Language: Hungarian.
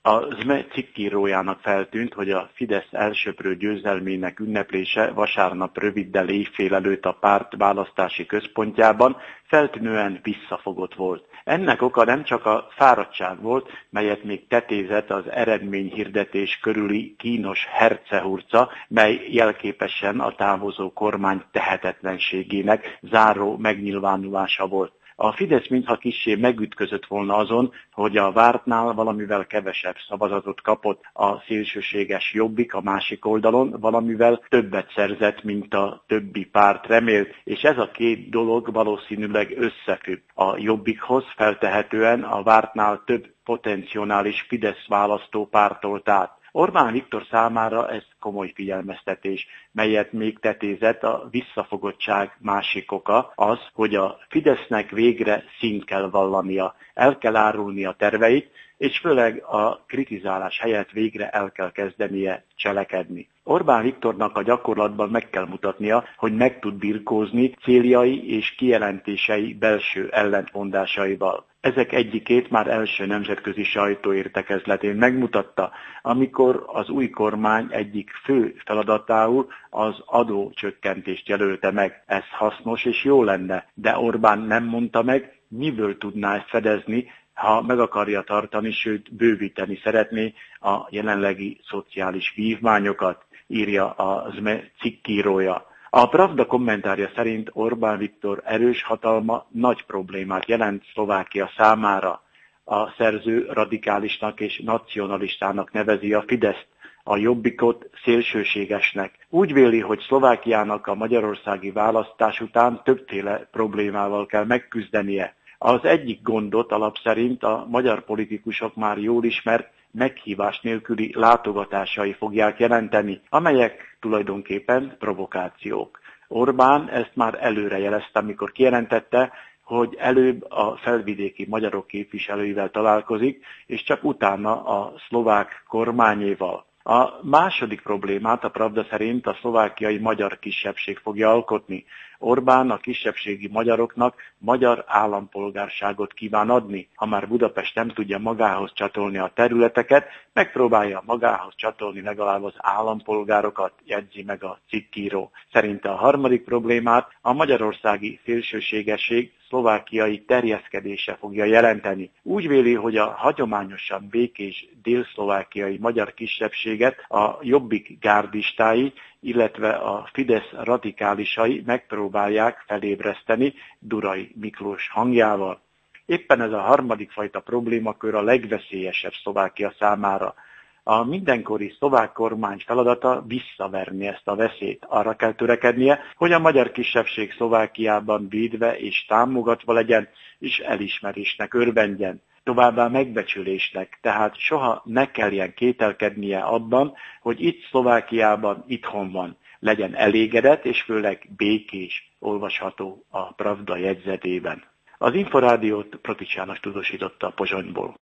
A ZME cikkírójának feltűnt, hogy a Fidesz elsöprő győzelmének ünneplése vasárnap röviddel éjfél előtt a párt választási központjában feltűnően visszafogott volt. Ennek oka nem csak a fáradtság volt, melyet még tetézett az eredményhirdetés körüli kínos hercehurca, mely jelképesen a távozó kormány tehetetlenségének záró megnyilvánulása volt. A Fidesz mintha kissé megütközött volna azon, hogy a vártnál valamivel kevesebb szavazatot kapott a szélsőséges Jobbik a másik oldalon, valamivel többet szerzett, mint a többi párt remélt, és ez a két dolog valószínűleg összefügg. A Jobbikhoz feltehetően a vártnál több potenciális Fidesz választópártolt át. Orbán Viktor számára ez komoly figyelmeztetés, melyet még tetézett a visszafogottság másik oka az, hogy a Fidesznek végre színt kell vallania, el kell árulni a terveit, és főleg a kritizálás helyett végre el kell kezdenie cselekedni. Orbán Viktornak a gyakorlatban meg kell mutatnia, hogy meg tud birkózni céljai és kijelentései belső ellentmondásaival. Ezek egyikét már első nemzetközi sajtóértekezletén megmutatta, amikor az új kormány egyik fő feladatául az adócsökkentést jelölte meg. Ez hasznos és jó lenne, de Orbán nem mondta meg, miből tudná ezt fedezni, ha meg akarja tartani, sőt bővíteni szeretné a jelenlegi szociális vívmányokat, írja a ZME cikkírója. A Pravda kommentárja szerint Orbán Viktor erős hatalma nagy problémát jelent Szlovákia számára. A szerző radikálisnak és nacionalistának nevezi a Fideszt, a Jobbikot szélsőségesnek. Úgy véli, hogy Szlovákiának a magyarországi választás után többféle problémával kell megküzdenie. Az egyik gondot alapszerint a magyar politikusok már jól ismert meghívás nélküli látogatásai fogják jelenteni, amelyek tulajdonképpen provokációk. Orbán ezt már előre jelezte, amikor kijelentette, hogy előbb a felvidéki magyarok képviselőivel találkozik, és csak utána a szlovák kormányéval. A második problémát a Pravda szerint a szlovákiai magyar kisebbség fogja alkotni. Orbán a kisebbségi magyaroknak magyar állampolgárságot kíván adni. Ha már Budapest nem tudja magához csatolni a területeket, megpróbálja magához csatolni legalább az állampolgárokat, jegyzi meg a cikkíró. Szerinte a harmadik problémát a magyarországi szélsőségesség szlovákiai terjeszkedése fogja jelenteni. Úgy véli, hogy a hagyományosan békés délszlovákiai magyar kisebbséget a Jobbik gárdistái, illetve a Fidesz radikálisai megpróbálják felébreszteni Durai Miklós hangjával. Éppen ez a harmadik fajta problémakör a legveszélyesebb Szlovákia számára. A mindenkori szlovák kormány feladata visszaverni ezt a veszélyt. Arra kell törekednie, hogy a magyar kisebbség Szlovákiában védve és támogatva legyen, és elismerésnek örvendjen. Továbbá megbecsülésnek, tehát soha ne kelljen kételkednie abban, hogy itt Szlovákiában itthon van. Legyen elégedett és főleg békés, olvasható a Pravda jegyzetében. Az Inforádiót Pratics János tudósította Pozsonyból.